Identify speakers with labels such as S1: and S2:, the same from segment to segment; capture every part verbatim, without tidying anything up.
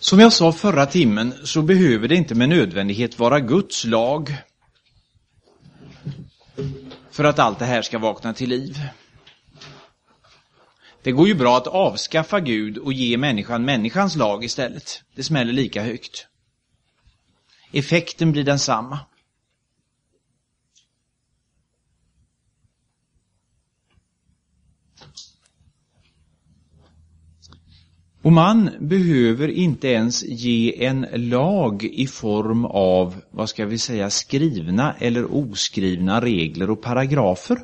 S1: Som jag sa förra timmen så behöver det inte med nödvändighet vara Guds lag för att allt det här ska vakna till liv. Det går ju bra att avskaffa Gud och ge människan människans lag istället. Det smäller lika högt. Effekten blir densamma. Och man behöver inte ens ge en lag i form av, vad ska vi säga, skrivna eller oskrivna regler och paragrafer.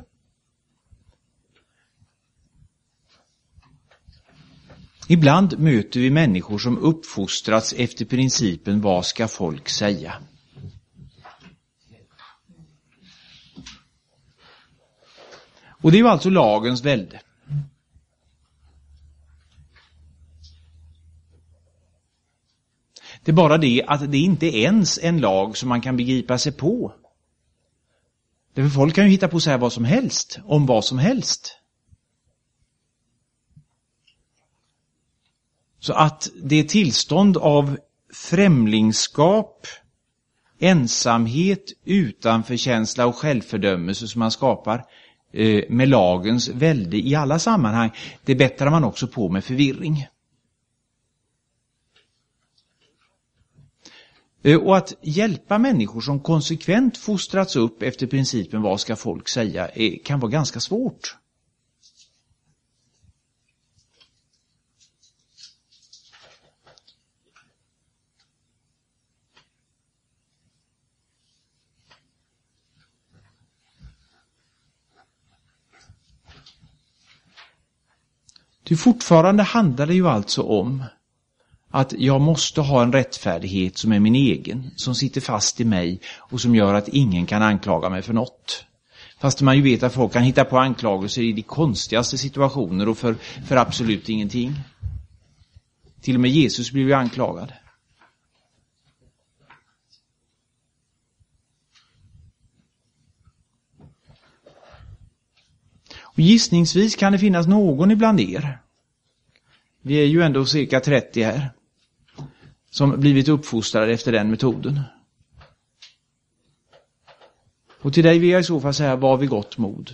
S1: Ibland möter vi människor som uppfostrats efter principen vad ska folk säga. Och det är ju alltså lagens välde. Det är bara det att det inte är ens en lag som man kan begripa sig på. Därför folk kan ju hitta på att säga vad som helst, om vad som helst. Så att det tillstånd av främlingskap, ensamhet, utanförkänsla och självfördömelse som man skapar eh, med lagens välde i alla sammanhang, det bättrar man också på med förvirring. Och att hjälpa människor som konsekvent fostrats upp efter principen vad ska folk säga kan vara ganska svårt. Det fortfarande handlar det ju alltså om att jag måste ha en rättfärdighet som är min egen, som sitter fast i mig och som gör att ingen kan anklaga mig för något. Fast man ju vet att folk kan hitta på anklagelser i de konstigaste situationer och för, för absolut ingenting. Till och med Jesus blev ju anklagad. Och gissningsvis kan det finnas någon ibland er. Vi är ju ändå cirka trettio här. Som blivit uppfostrade efter den metoden. Och till dig vill jag i så fall säga, var vid gott mod.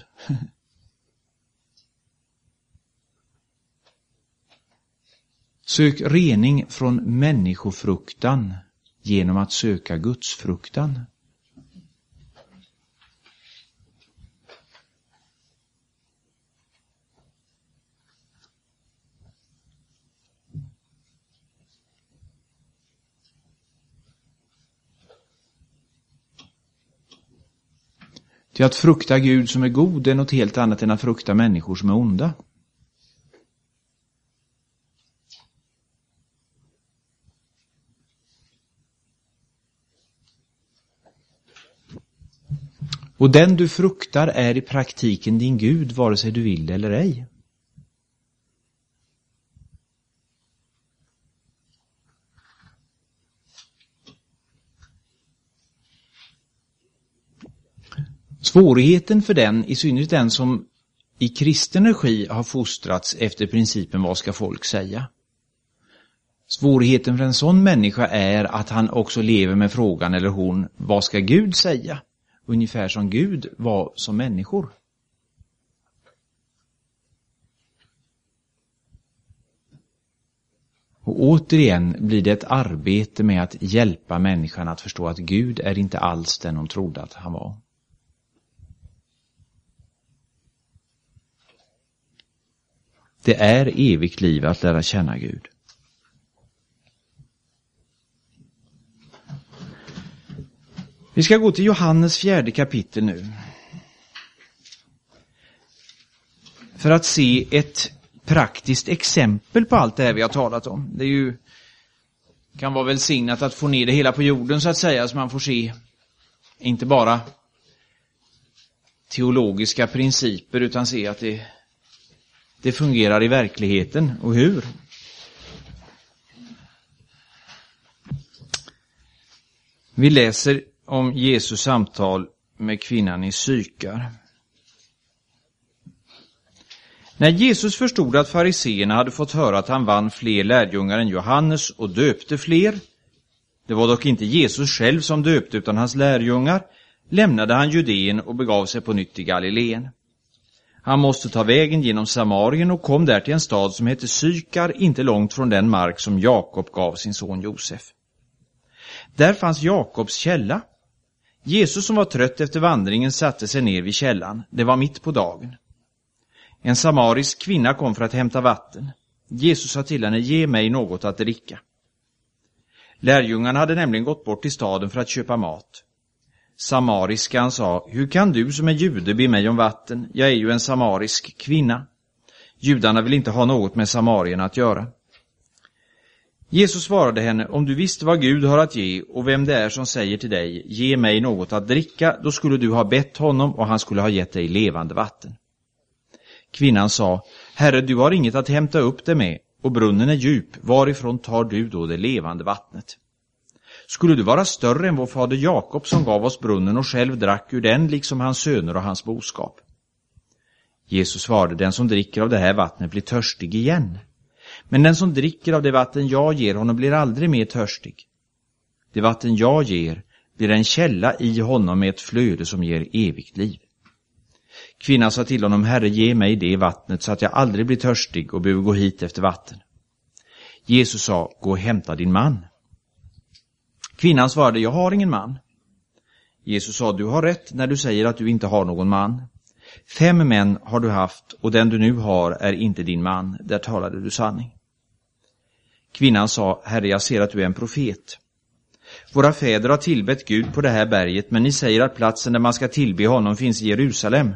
S1: Sök rening från människofruktan genom att söka Guds fruktan. Till att frukta Gud som är god är något helt annat än att frukta människor som är onda. Och den du fruktar är i praktiken din Gud, vare sig du vill eller ej. Svårigheten för den, i synnerhet den som i kristen regi har fostrats efter principen vad ska folk säga. Svårigheten för en sån människa är att han också lever med frågan, eller hon, vad ska Gud säga? Ungefär som Gud var som människor. Och återigen blir det ett arbete med att hjälpa människan att förstå att Gud är inte alls den hon trodde att han var. Det är evigt liv att lära känna Gud. Vi ska gå till Johannes fjärde kapitel nu. För att se ett praktiskt exempel på allt det här vi har talat om. Det är ju, kan vara välsignat att få ner det hela på jorden så att säga, så man får se inte bara teologiska principer utan se att det Det fungerar i verkligheten, och hur? Vi läser om Jesus samtal med kvinnan i Sykar. När Jesus förstod att fariseerna hade fått höra att han vann fler lärjungar än Johannes och döpte fler, det var dock inte Jesus själv som döpte utan hans lärjungar, lämnade han Judeen och begav sig på nytt till Galileen. Han måste ta vägen genom Samarien och kom där till en stad som heter Sykar, inte långt från den mark som Jakob gav sin son Josef. Där fanns Jakobs källa. Jesus som var trött efter vandringen satte sig ner vid källan. Det var mitt på dagen. En samarisk kvinna kom för att hämta vatten. Jesus sa till henne, ge mig något att dricka. Lärjungarna hade nämligen gått bort till staden för att köpa mat. Samariskan sa, hur kan du som är jude be mig om vatten? Jag är ju en samarisk kvinna. Judarna vill inte ha något med samarierna att göra. Jesus svarade henne, om du visste vad Gud har att ge och vem det är som säger till dig, ge mig något att dricka, då skulle du ha bett honom och han skulle ha gett dig levande vatten. Kvinnan sa, Herre, du har inget att hämta upp det med och brunnen är djup, varifrån tar du då det levande vattnet? Skulle du vara större än vår fader Jakob som gav oss brunnen och själv drack ur den liksom hans söner och hans boskap? Jesus svarade, den som dricker av det här vattnet blir törstig igen. Men den som dricker av det vatten jag ger honom blir aldrig mer törstig. Det vatten jag ger blir en källa i honom med ett flöde som ger evigt liv. Kvinnan sa till honom, Herre, ge mig det vattnet så att jag aldrig blir törstig och behöver gå hit efter vatten. Jesus sa, gå och hämta din man. Kvinnan svarade, jag har ingen man. Jesus sa, du har rätt när du säger att du inte har någon man. Fem män har du haft och den du nu har är inte din man. Där talade du sanning. Kvinnan sa, Herre, jag ser att du är en profet. Våra fäder har tillbett Gud på det här berget, men ni säger att platsen där man ska tillbe honom finns i Jerusalem.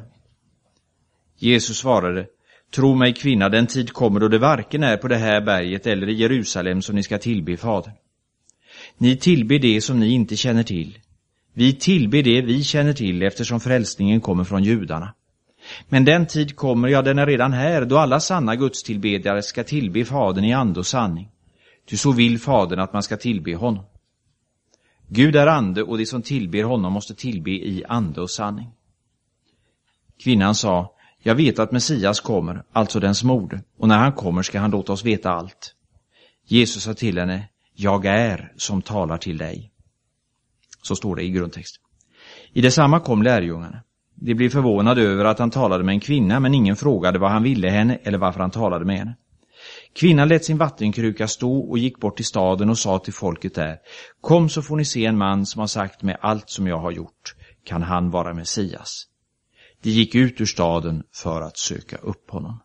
S1: Jesus svarade, tro mig kvinna, den tid kommer då det varken är på det här berget eller i Jerusalem som ni ska tillbe Fadern. Ni tillber det som ni inte känner till. Vi tillber det vi känner till eftersom frälsningen kommer från judarna. Men den tid kommer, ja den är redan här, då alla sanna gudstillbedjare ska tillbe Fadern i ande och sanning. Ty så vill Fadern att man ska tillbe honom. Gud är ande och de som tillber honom måste tillbe i ande och sanning. Kvinnan sa, jag vet att Messias kommer, alltså den smorde, och när han kommer ska han låta oss veta allt. Jesus sa till henne, jag är som talar till dig. Så står det i grundtext. I detsamma kom lärjungarna. De blev förvånade över att han talade med en kvinna, men ingen frågade vad han ville henne eller varför han talade med henne. Kvinnan lät sin vattenkruka stå och gick bort till staden och sa till folket där, kom så får ni se en man som har sagt med allt som jag har gjort. Kan han vara Messias? De gick ut ur staden för att söka upp honom.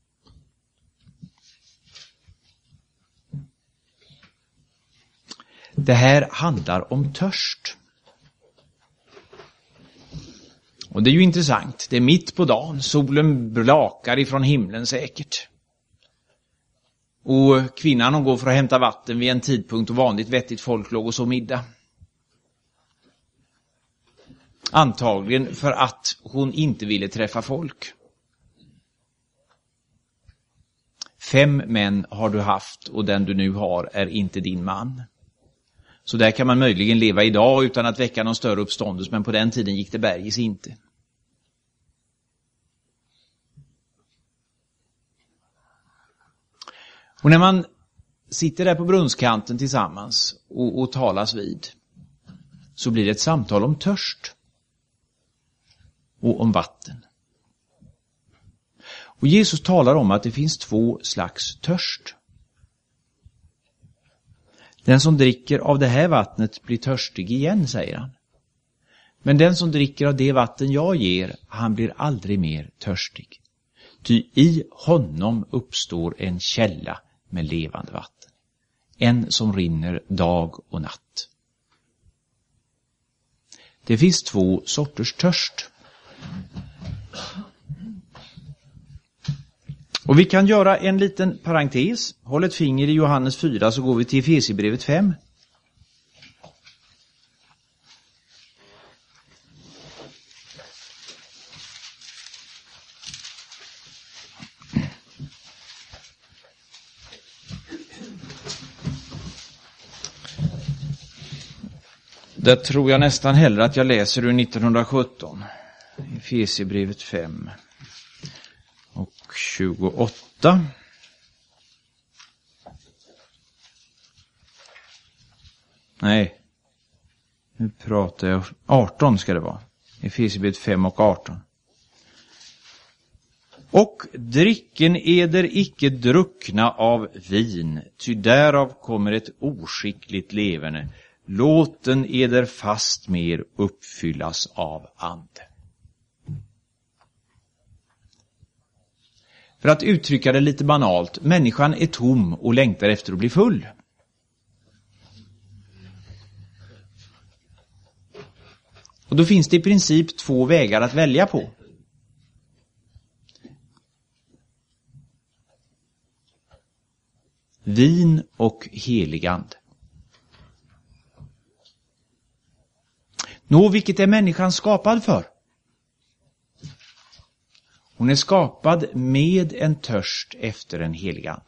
S1: Det här handlar om törst. Och det är ju intressant. Det är mitt på dagen. Solen blakar ifrån himlen säkert. Och kvinnan hon går för att hämta vatten vid en tidpunkt och vanligt vettigt folk låg och så middag. Antagligen för att hon inte ville träffa folk. Fem män har du haft och den du nu har är inte din man. Så där kan man möjligen leva idag utan att väcka någon större uppståndelse, men på den tiden gick det bergis inte. Och när man sitter där på brunnskanten tillsammans och, och talas vid, så blir det ett samtal om törst och om vatten. Och Jesus talar om att det finns två slags törst. Den som dricker av det här vattnet blir törstig igen, säger han. Men den som dricker av det vatten jag ger, han blir aldrig mer törstig. Ty i honom uppstår en källa med levande vatten. En som rinner dag och natt. Det finns två sorters törst. Och vi kan göra en liten parentes. Håll ett finger i Johannes fyra så går vi till Efesierbrevet fem. Där tror jag nästan hellre att jag läser ur nittonhundrasjutton. Efesierbrevet fem. Och tjugoåtta. Nej, nu pratar jag. arton ska det vara. Efesierbrevet fem och arton. Och dricken eder icke druckna av vin, ty därav kommer ett oskickligt leverne. Låten eder fast mer uppfyllas av ande. För att uttrycka det lite banalt, människan är tom och längtar efter att bli full. Och då finns det i princip två vägar att välja på. Vin och heligande. Nå, vilket är människan skapad för? Hon är skapad med en törst efter en heligande.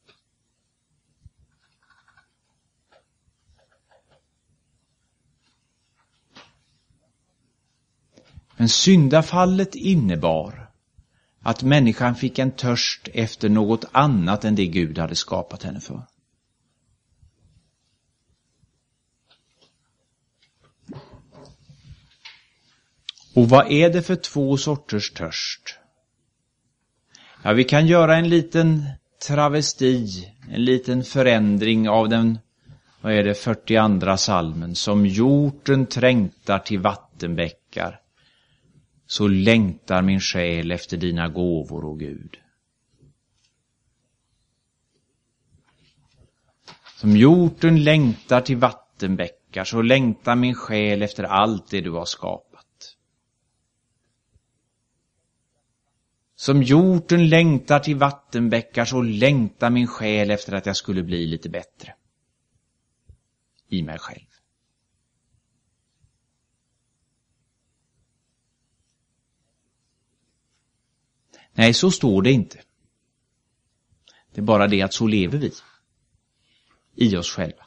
S1: Men syndafallet innebar att människan fick en törst efter något annat än det Gud hade skapat henne för. Och vad är det för två sorters törst? Ja, vi kan göra en liten travesti, en liten förändring av den, vad är det, fyrtioandra salmen. Som hjorten trängtar till vattenbäckar, så längtar min själ efter dina gåvor, o Gud. Som hjorten längtar till vattenbäckar, så längtar min själ efter allt det du har skapat. Som hjorten längtar till vattenbäckar, så längtar min själ efter att jag skulle bli lite bättre i mig själv. Nej, så står det inte. Det är bara det att så lever vi i oss själva.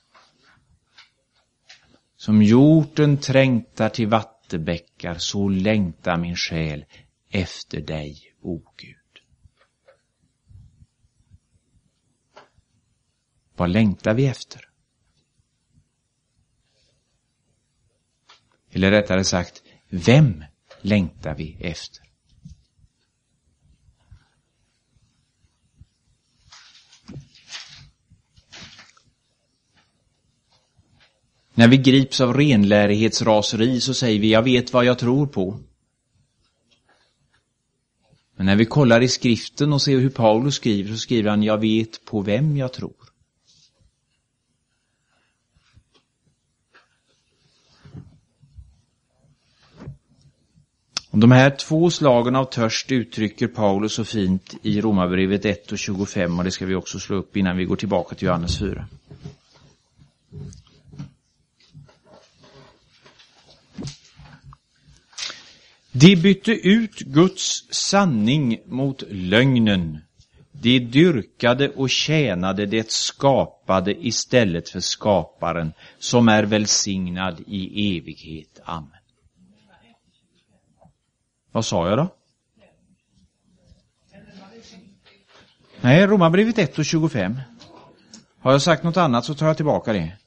S1: Som hjorten trängtar till vattenbäckar, så längtar min själ efter dig, o Gud. Vad längtar vi efter? Eller rättare sagt, vem längtar vi efter? När vi grips av renlärighetsraseri så säger vi, jag vet vad jag tror på. Men när vi kollar i skriften och ser hur Paulus skriver, så skriver han, jag vet på vem jag tror. Och de här två slagen av törst uttrycker Paulus så fint i Romarbrevet ett och tjugofem, och det ska vi också slå upp innan vi går tillbaka till Johannes fyra. De bytte ut Guds sanning mot lögnen. De dyrkade och tjänade det skapade istället för skaparen, som är välsignad i evighet. Amen. Vad sa jag då? Nej, Romarbrevet ett och tjugofem. Har jag sagt något annat så tar jag tillbaka det.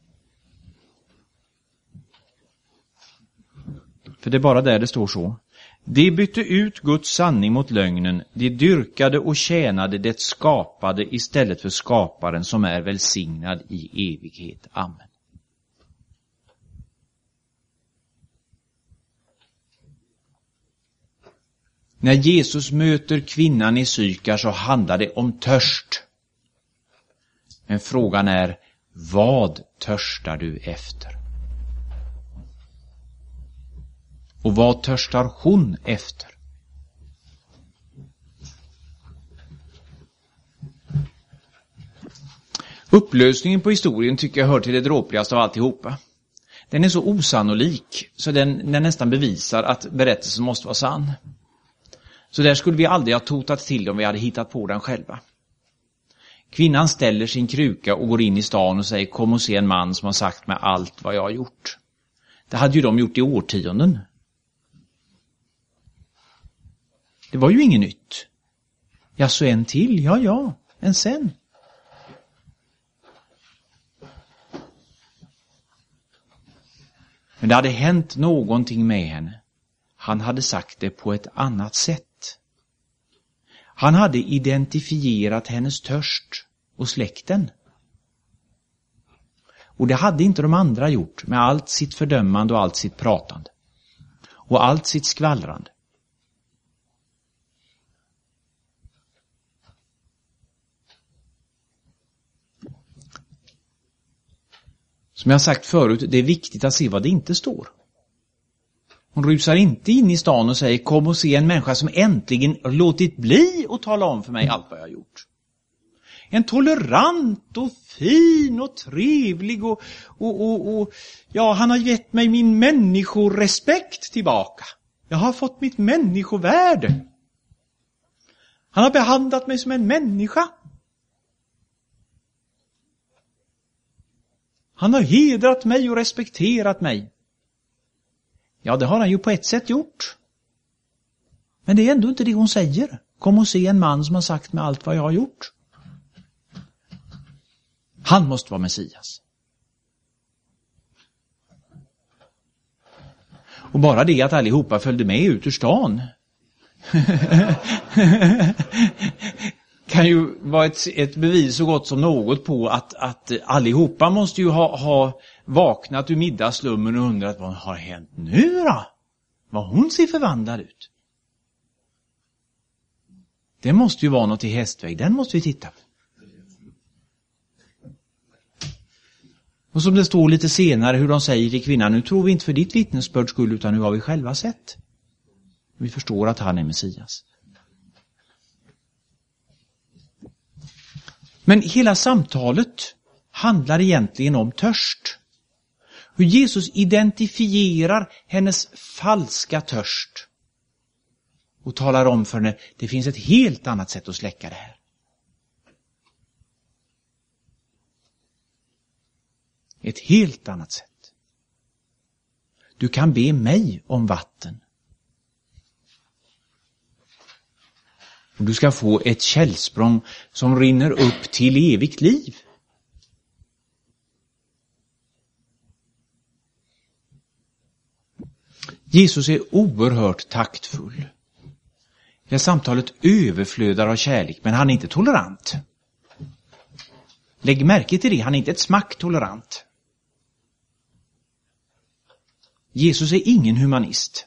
S1: För det är bara där det står så. De bytte ut Guds sanning mot lögnen. De dyrkade och tjänade det skapade istället för skaparen, som är välsignad i evighet. Amen. När Jesus möter kvinnan i Sykar så handlar det om törst. Men frågan är, vad törstar du efter? Och vad törstar hon efter? Upplösningen på historien tycker jag hör till det dråpligaste av alltihopa. Den är så osannolik så den, den nästan bevisar att berättelsen måste vara sann. Så där skulle vi aldrig ha totat till om vi hade hittat på den själva. Kvinnan ställer sin kruka och går in i stan och säger, kom och se en man som har sagt mig allt vad jag har gjort. Det hade ju de gjort i årtionden. Det var ju inget nytt Ja, så en till? Ja, ja, en sen. Men det hade hänt någonting med henne. Han hade sagt det på ett annat sätt. Han hade identifierat hennes törst och släkten. Och det hade inte de andra gjort med allt sitt fördömande och allt sitt pratande. Och allt sitt skvallrande. Som jag sagt förut, det är viktigt att se vad det inte står. Hon rusar inte in i stan och säger, kom och se en människa som äntligen låtit bli att tala om för mig allt vad jag har gjort. En tolerant och fin och trevlig och, och, och, och ja, han har gett mig min människorespekt tillbaka. Jag har fått mitt människovärde. Han har behandlat mig som en människa. Han har hedrat mig och respekterat mig. Ja, det har han ju på ett sätt gjort. Men det är ändå inte det hon säger. Kom och se en man som har sagt med allt vad jag har gjort. Han måste vara Messias. Och bara det att allihopa följde med ut ur stan kan ju vara ett, ett bevis så gott som något på att, att allihopa måste ju ha, ha vaknat ur middagslummen och undrat vad har hänt nu då? Vad hon ser förvandlad ut. Det måste ju vara något i hästväg, den måste vi titta på. Och som det står lite senare hur de säger till kvinnan, nu tror vi inte för ditt vittnesbörds skull utan nu har vi själva sett. Vi förstår att han är Messias. Men hela samtalet handlar egentligen om törst. Hur Jesus identifierar hennes falska törst. Och talar om för henne, det finns ett helt annat sätt att släcka det här. Ett helt annat sätt. Du kan be mig om vatten. Och du ska få ett källsprång som rinner upp till evigt liv. Jesus är oerhört taktfull. Det samtalet överflödar av kärlek, men han är inte tolerant. Lägg märke till det, han är inte ett smack tolerant. Jesus är ingen humanist.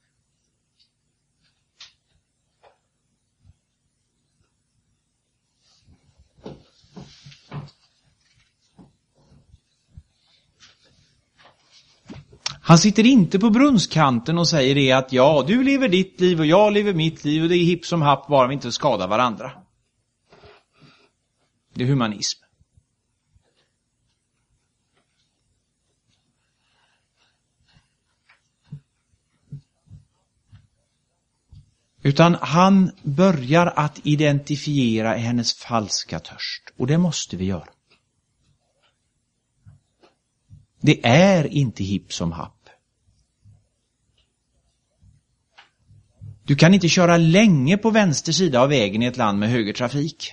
S1: Han sitter inte på brunnskanten och säger det att ja, du lever ditt liv och jag lever mitt liv och det är hipp som happ bara vi inte skadar varandra. Det är humanism. Utan han börjar att identifiera hennes falska törst. Och det måste vi göra. Det är inte hipp som happ. Du kan inte köra länge på vänster sida av vägen i ett land med högertrafik.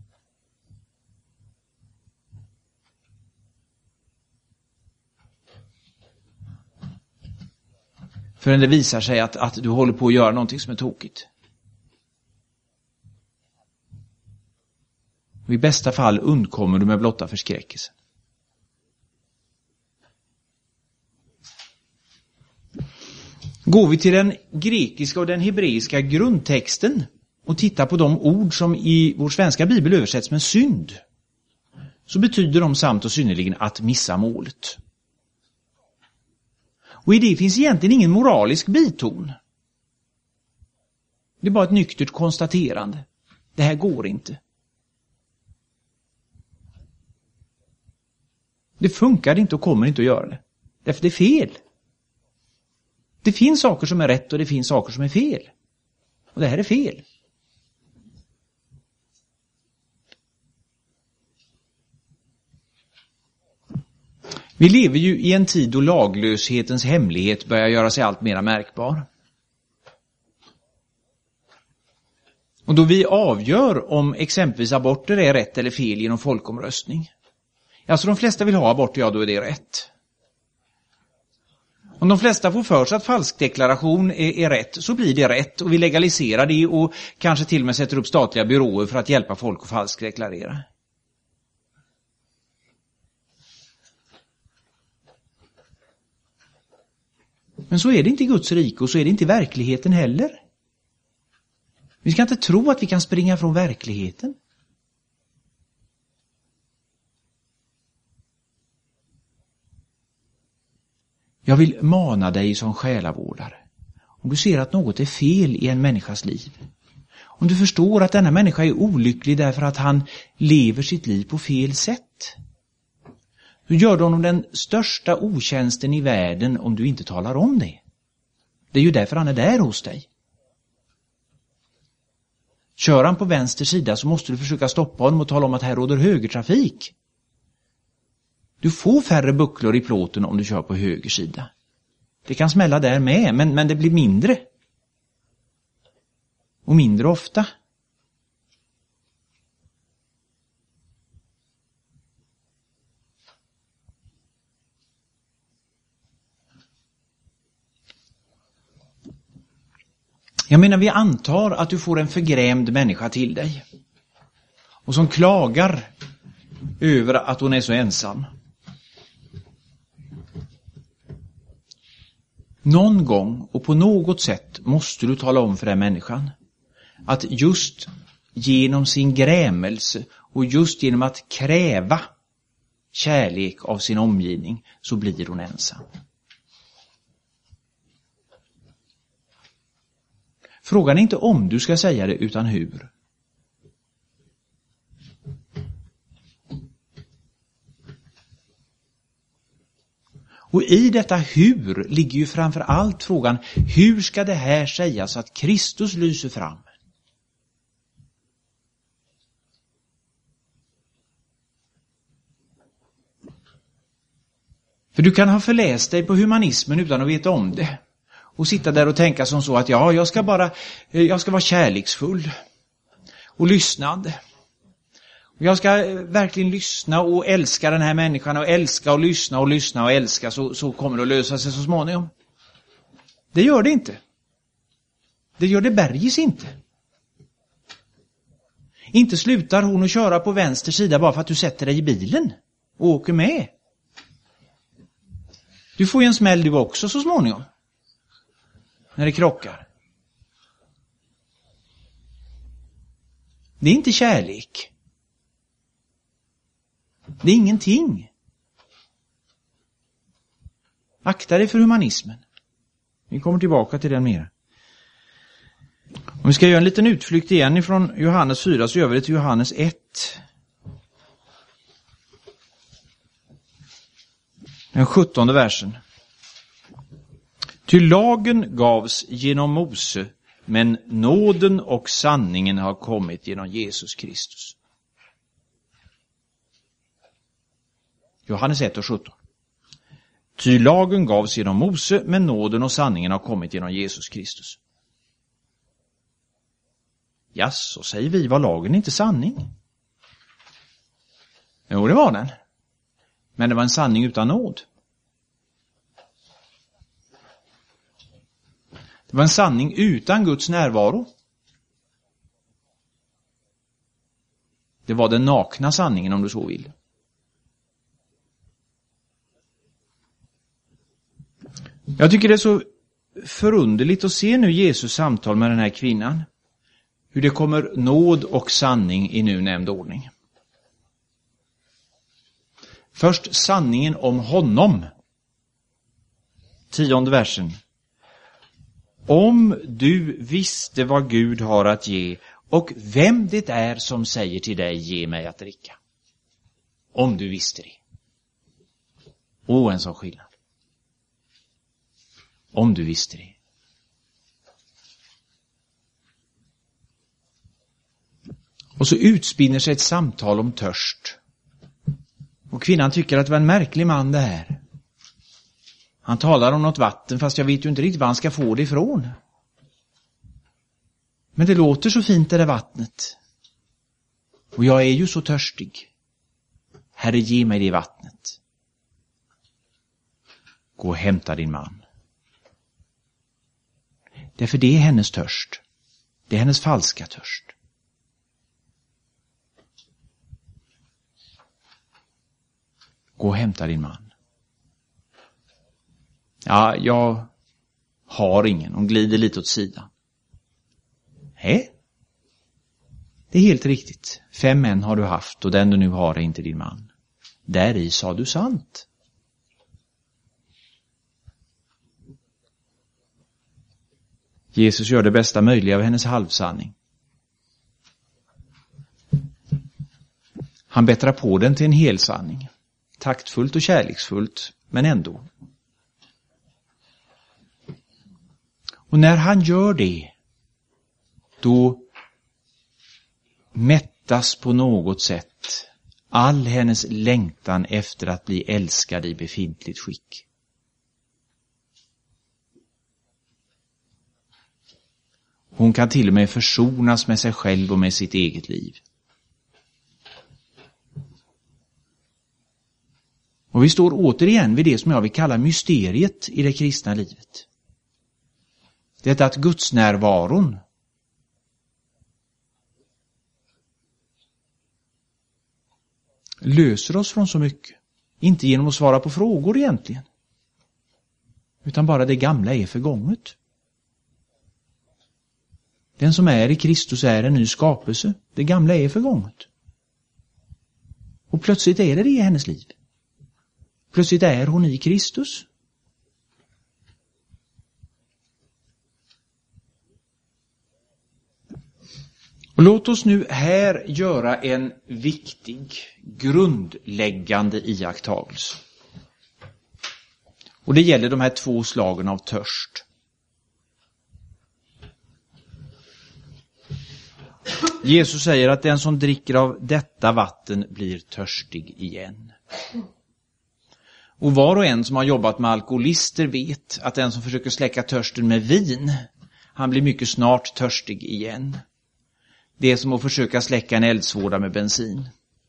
S1: Förrän det visar sig att, att du håller på att göra någonting som är tokigt. Och i bästa fall undkommer du med blotta förskräckelsen. Går vi till den grekiska och den hebreiska grundtexten och tittar på de ord som i vår svenska bibel översätts med synd, så betyder de samt och synnerligen att missa målet. Och i det finns egentligen ingen moralisk biton. Det är bara ett nyktert konstaterande. Det här går inte. Det funkar inte och kommer inte att göra det. Därför det är fel. Det finns saker som är rätt och det finns saker som är fel. Och det här är fel. Vi lever ju i en tid då laglöshetens hemlighet börjar göra sig allt mer märkbar. Och då vi avgör om exempelvis aborter är rätt eller fel genom folkomröstning. Alltså de flesta vill ha abort, ja då är det rätt. Om de flesta får för sig att falskdeklaration är, är rätt, så blir det rätt. Och vi legaliserar det och kanske till och med sätter upp statliga byråer för att hjälpa folk att falskdeklarera. Men så är det inte i Guds rike och så är det inte i verkligheten heller. Vi ska inte tro att vi kan springa från verkligheten. Jag vill mana dig som själavårdare. Om du ser att något är fel i en människas liv. Om du förstår att denna människa är olycklig därför att han lever sitt liv på fel sätt. Du gör honom den största otjänsten i världen om du inte talar om det. Det är ju därför han är där hos dig. Kör han på vänster sida så måste du försöka stoppa honom och tala om att här råder högertrafik. Du får färre bucklor i plåten om du kör på höger sida. Det kan smälla där med, men, men det blir mindre. Och mindre ofta. Jag menar, vi antar att du får en förgrämd människa till dig. Och som klagar över att hon är så ensam. Någon gång och på något sätt måste du tala om för den människan att just genom sin grämelse och just genom att kräva kärlek av sin omgivning så blir hon ensam. Frågan är inte om du ska säga det utan hur. Och i detta hur ligger ju framför allt frågan, hur ska det här sägas så att Kristus lyser fram? För du kan ha förläst dig på humanismen utan att veta om det. Och sitta där och tänka som så att ja, jag ska bara, jag ska vara kärleksfull och lyssnande. Jag ska verkligen lyssna och älska den här människan och älska och lyssna och lyssna och älska, så, så kommer det att lösa sig så småningom. Det gör det inte. Det gör det bergis inte. Inte slutar hon att köra på vänster sida bara för att du sätter dig i bilen och åker med. Du får ju en smäll du också så småningom. När det krockar. Det är inte kärlek. Det är ingenting. Akta dig för humanismen. Vi kommer tillbaka till den mer. Om vi ska göra en liten utflykt igen ifrån Johannes fyra så gör vi det till Johannes ett. Den sjuttonde versen. Ty lagen gavs genom Mose, men nåden och sanningen har kommit genom Jesus Kristus. Johannes ett och sjutton. Ty lagen gavs genom Mose, men nåden och sanningen har kommit genom Jesus Kristus. Ja, så säger vi, var lagen inte sanning? Jo, det var den. Men det var en sanning utan nåd. Det var en sanning utan Guds närvaro. Det var den nakna sanningen, om du så vill. Jag tycker det är så förunderligt att se nu Jesus samtal med den här kvinnan. Hur det kommer nåd och sanning i nu nämnd ordning. Först sanningen om honom. Tionde versen. Om du visste vad Gud har att ge och vem det är som säger till dig, ge mig att dricka. Om du visste det. Åh, en sån skillnad. Om du visste det. Och så utspinner sig ett samtal om törst. Och kvinnan tycker att det var en märklig man det här. Han talar om något vatten, fast jag vet ju inte riktigt var han ska få det ifrån. Men det låter så fint det där vattnet. Och jag är ju så törstig. Herre, ge mig det vattnet. Gå och hämta din man. Därför det är hennes törst. Det är hennes falska törst. Gå och hämta din man. Ja, jag har ingen. Hon glider lite åt sidan. Nej. Det är helt riktigt. Fem män har du haft och den du nu har är inte din man. Där i sa du sant. Jesus gör det bästa möjliga av hennes halvsanning. Han bättrar på den till en helsanning. Taktfullt och kärleksfullt, men ändå. Och när han gör det, då mättas på något sätt all hennes längtan efter att bli älskad i befintligt skick. Hon kan till och med försonas med sig själv och med sitt eget liv. Och vi står återigen vid det som jag vill kalla mysteriet i det kristna livet. Det är att Guds närvaron löser oss från så mycket. Inte genom att svara på frågor egentligen. Utan bara det gamla är förgånget. Den som är i Kristus är en ny skapelse. Det gamla är förgånget. Och plötsligt är det det i hennes liv. Plötsligt är hon i Kristus. Och låt oss nu här göra en viktig, grundläggande iakttagelse. Och det gäller de här två slagen av törst. Jesus säger att den som dricker av detta vatten blir törstig igen. Och var och en som har jobbat med alkoholister vet att den som försöker släcka törsten med vin, han blir mycket snart törstig igen. Det är som att försöka släcka en eldsvåda med bensin.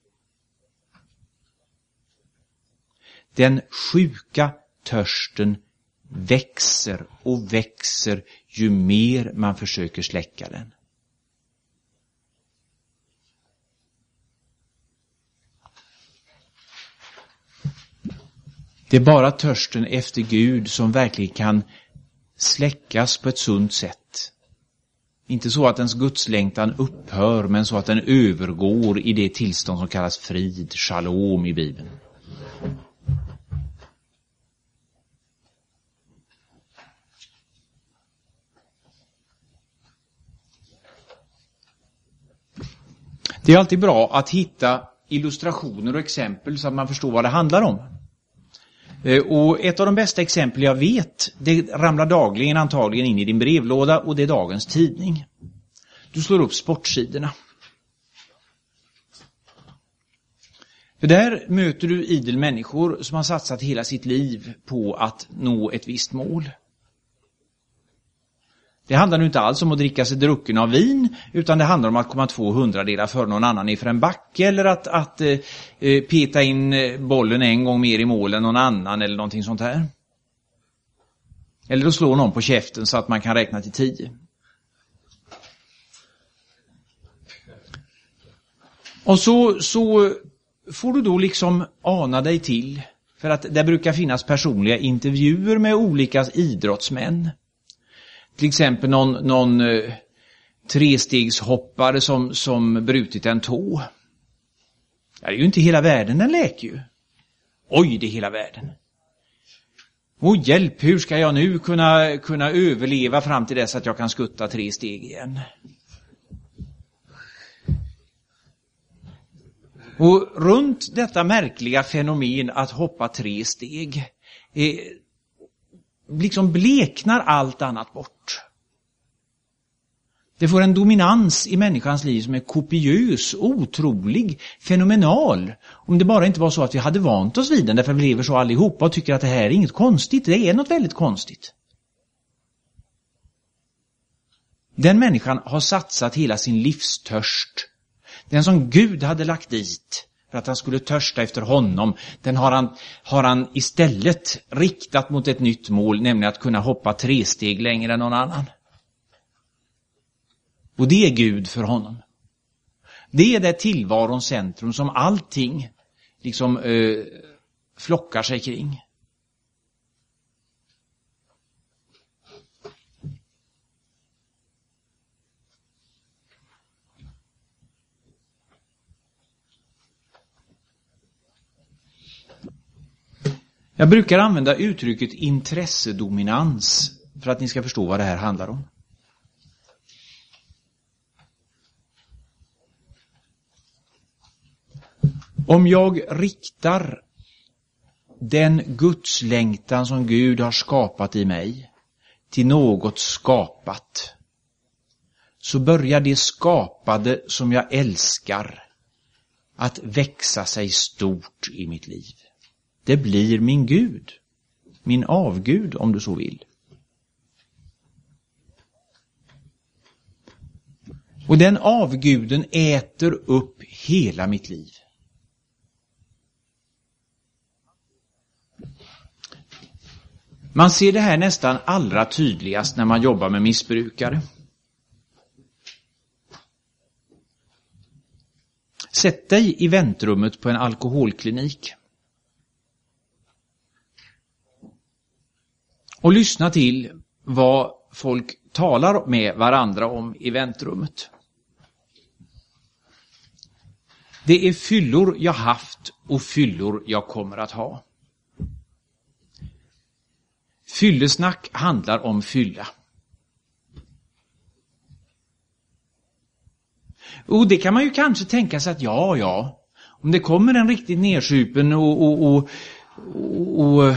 S1: Den sjuka törsten växer och växer ju mer man försöker släcka den. Det är bara törsten efter Gud som verkligen kan släckas på ett sunt sätt. Inte så att ens gudslängtan upphör, men så att den övergår i det tillstånd som kallas frid, shalom i Bibeln. Det är alltid bra att hitta illustrationer och exempel så att man förstår vad det handlar om. Och ett av de bästa exempel jag vet, det ramlar dagligen antagligen in i din brevlåda, och det är dagens tidning. Du slår upp sportsidorna. För där möter du idel människor som har satsat hela sitt liv på att nå ett visst mål. Det handlar nu inte alls om att dricka sig drucken av vin, utan det handlar om att komma två hundradelar för någon annan ifrån en backe, eller att, att eh, peta in bollen en gång mer i mål än någon annan eller någonting sånt här. Eller att slå någon på käften så att man kan räkna till tio. Och så, så får du då liksom ana dig till, för att det brukar finnas personliga intervjuer med olika idrottsmän. Till exempel någon, någon eh, trestegshoppare som, som brutit en tå. Ja, det är ju inte hela världen, den läker ju. Oj, det är hela världen. Åh, hjälp, hur ska jag nu kunna, kunna överleva fram till dess att jag kan skutta tre steg igen? Och runt detta märkliga fenomen att hoppa tre steg eh, liksom bleknar allt annat bort. Det får en dominans i människans liv som är kopiös, otrolig, fenomenal. Om det bara inte var så att vi hade vant oss vid den, därför vi lever så allihopa och tycker att det här är inget konstigt. Det är något väldigt konstigt. Den människan har satsat hela sin livstörst. Den som Gud hade lagt dit för att han skulle törsta efter honom, den har han, har han istället riktat mot ett nytt mål, nämligen att kunna hoppa tre steg längre än någon annan. Och det är Gud för honom. Det är det tillvarons centrum som allting liksom eh, flockar sig kring. Jag brukar använda uttrycket intressedominans för att ni ska förstå vad det här handlar om. Om jag riktar den gudslängtan som Gud har skapat i mig till något skapat, så börjar det skapade som jag älskar att växa sig stort i mitt liv. Det blir min Gud, min avgud om du så vill. Och den avguden äter upp hela mitt liv. Man ser det här nästan allra tydligast när man jobbar med missbrukare. Sätt dig i väntrummet på en alkoholklinik och lyssna till vad folk talar med varandra om i väntrummet. Det är fyllor jag haft och fyllor jag kommer att ha. Fyllesnack handlar om fylla. Och det kan man ju kanske tänka sig att ja, ja. Om det kommer en riktigt nedsupen och, och, och, och, och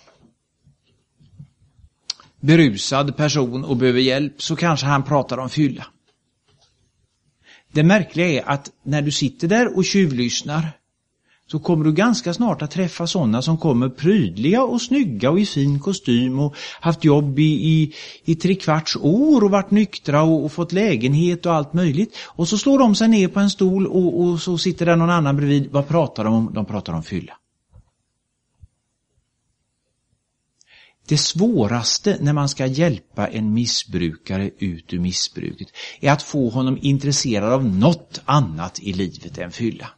S1: berusad person och behöver hjälp, så kanske han pratar om fylla. Det märkliga är att när du sitter där och tjuvlyssnar, så kommer du ganska snart att träffa sådana som kommer prydliga och snygga och i fin kostym och haft jobb i, i, i tre kvarts år och varit nyktra och, och fått lägenhet och allt möjligt. Och så slår de sig ner på en stol och, och så sitter där någon annan bredvid. Vad pratar de om? De pratar om fylla. Det svåraste när man ska hjälpa en missbrukare ut ur missbruket är att få honom intresserad av något annat i livet än fylla.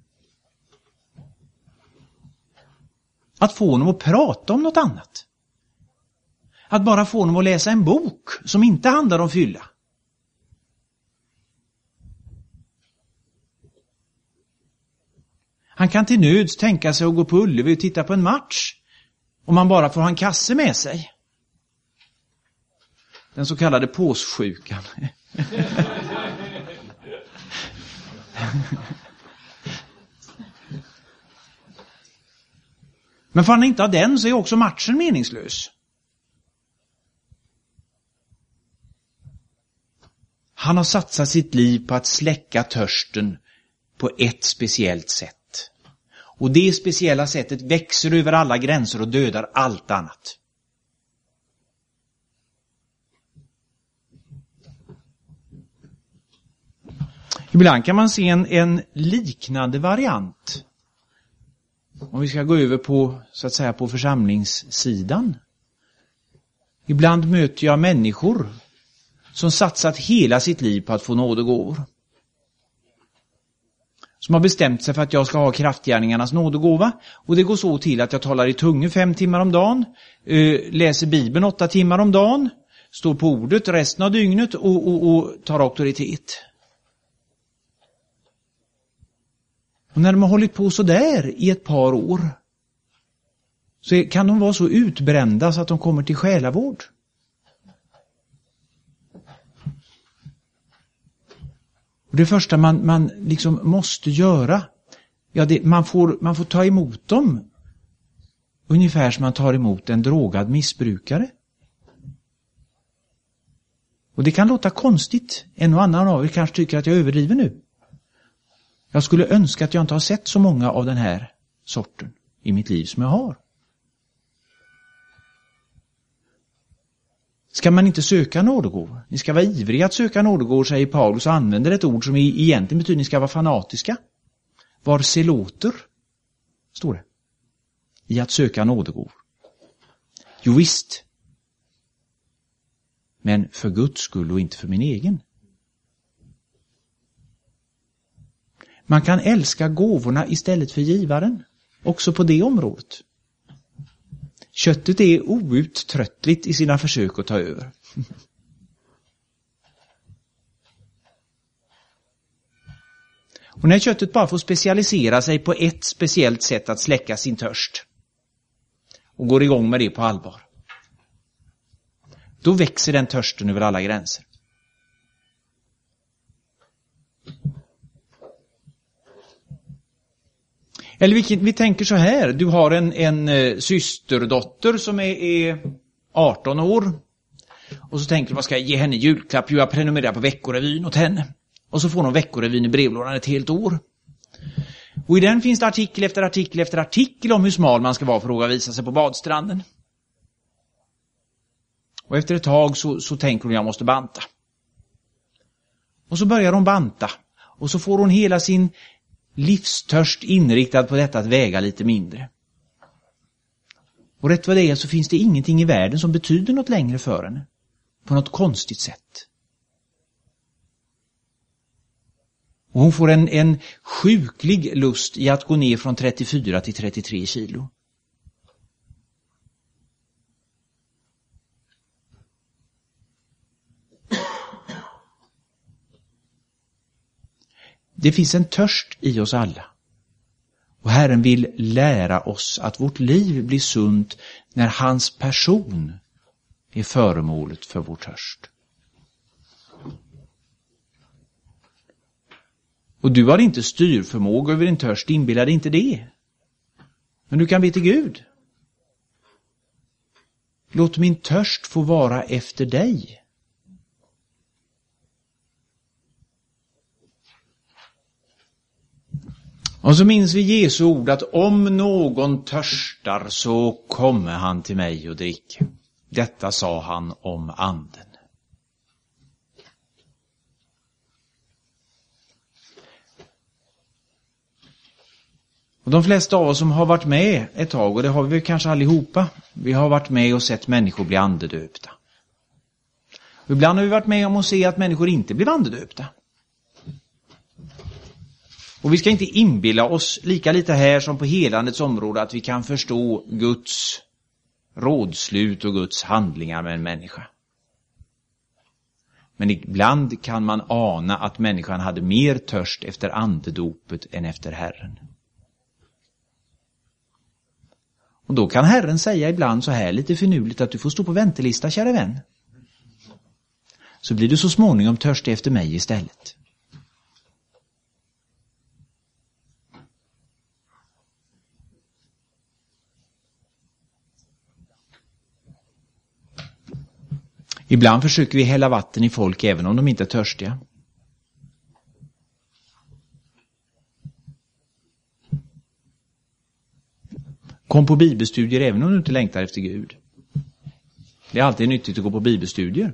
S1: Att få honom att prata om något annat. Att bara få honom att läsa en bok som inte handlar om fylla. Han kan till nöds tänka sig att gå på Ullevi och titta på en match om man bara får ha en kasse med sig. Den så kallade påssjukan. Men för han inte har den så är också matchen meningslös. Han har satsat sitt liv på att släcka törsten på ett speciellt sätt. Och det speciella sättet växer över alla gränser och dödar allt annat. Ibland kan man se en, en liknande variant. Om vi ska gå över på, så att säga, på församlingssidan. Ibland möter jag människor som satsat hela sitt liv på att få nådegåvor. Som har bestämt sig för att jag ska ha kraftgärningarnas nådegåva. Och det går så till att jag talar i tungor fem timmar om dagen. Läser Bibeln åtta timmar om dagen. Står på ordet resten av dygnet och, och, och tar auktoritet. Och när de har hållit på så där i ett par år, så kan de vara så utbrända så att de kommer till själavård. Och det första man, man liksom måste göra, ja det, man, får, man får ta emot dem ungefär som man tar emot en drogad missbrukare. Och det kan låta konstigt. En och annan av er kanske tycker att jag överdriver nu. Jag skulle önska att jag inte har sett så många av den här sorten i mitt liv som jag har. Ska man inte söka nådegåvor? Ni ska vara ivriga att söka nådegåvor, säger Paulus, och använder ett ord som egentligen betyder ni ska vara fanatiska. Var seloter, står det, i att söka nådegåvor. Jo visst, men för Guds skull och inte för min egen. Man kan älska gåvorna istället för givaren, också på det området. Köttet är outtröttligt i sina försök att ta över. Och när köttet bara får specialisera sig på ett speciellt sätt att släcka sin törst och går igång med det på allvar, då växer den törsten över alla gränser. Eller vi, vi tänker så här, du har en, en eh, systerdotter som är, är arton år. Och så tänker du, vad ska jag ge henne julklapp? Jo, jag prenumererar på Veckorevyn åt henne. Och så får hon Veckorevyn i brevlådan ett helt år. Och i den finns det artikel efter artikel efter artikel om hur smal man ska vara för att våga visa sig på badstranden. Och efter ett tag så, så tänker hon, jag måste banta. Och så börjar hon banta. Och så får hon hela sin livstörst inriktad på detta att väga lite mindre. Och rätt vad det är så finns det ingenting i världen som betyder något längre för henne. På något konstigt sätt. Och hon får en, en sjuklig lust i att gå ner från trettiofyra till trettiotre kilo. Det finns en törst i oss alla. Och Herren vill lära oss att vårt liv blir sunt när hans person är föremålet för vår törst. Och du har inte styrförmåga över din törst, inbilla dig inte det. Men du kan be till Gud. Låt min törst få vara efter dig. Och så minns vi Jesu ord att om någon törstar så kommer han till mig och dricker. Detta sa han om anden. Och de flesta av oss som har varit med ett tag, och det har vi kanske allihopa, vi har varit med och sett människor bli andedöpta. Och ibland har vi varit med om att se att människor inte blir andedöpta. Och vi ska inte inbilla oss lika lite här som på helandets område att vi kan förstå Guds rådslut och Guds handlingar med en människa. Men ibland kan man ana att människan hade mer törst efter andedopet än efter Herren. Och då kan Herren säga ibland så här lite finurligt att du får stå på väntelista, kära vän. Så blir du så småningom törstig efter mig istället. Ibland försöker vi hälla vatten i folk även om de inte är törstiga. Kom på bibelstudier även om du inte längtar efter Gud. Det är alltid nyttigt att gå på bibelstudier.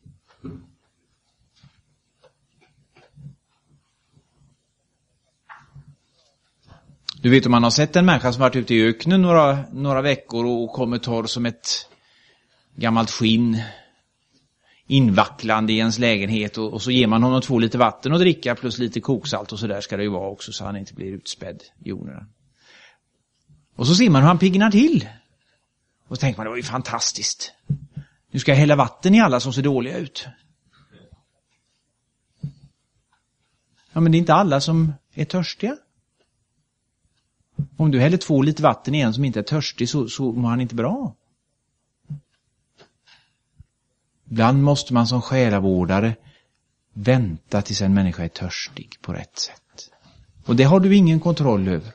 S1: Du vet, om man har sett en människa som varit ute i öknen några, några veckor och kommer torr som ett gammalt skinn invacklande i ens lägenhet, och, och så ger man honom två liter vatten och dricka plus lite koksalt, och så där ska det ju vara också så han inte blir utspädd i onödan. Och så ser man hur han piggnar till. Och så tänker man, det var ju fantastiskt. Nu ska jag hälla vatten i alla som ser dåliga ut. Ja, men det är inte alla som är törstiga. Om du häller två liter vatten i en som inte är törstig så, så mår han inte bra. Ibland måste man som själavårdare vänta tills en människa är törstig på rätt sätt. Och det har du ingen kontroll över.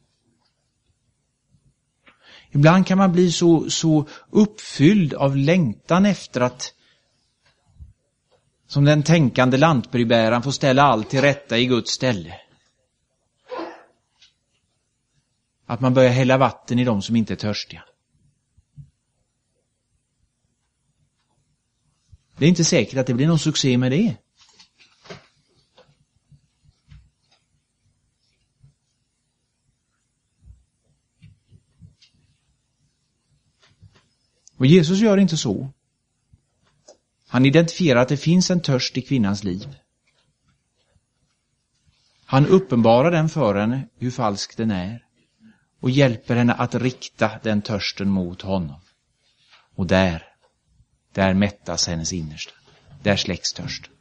S1: Ibland kan man bli så, så uppfylld av längtan efter att, som den tänkande lantbrevbäraren, får ställa allt till rätta i Guds ställe. Att man börjar hälla vatten i dem som inte är törstiga. Det är inte säkert att det blir någon succé med det. Och Jesus gör inte så. Han identifierar att det finns en törst i kvinnans liv. Han uppenbarar den för henne, hur falsk den är, och hjälper henne att rikta den törsten mot honom. Och där, där mättas hennes innersta. Där släcks törsten.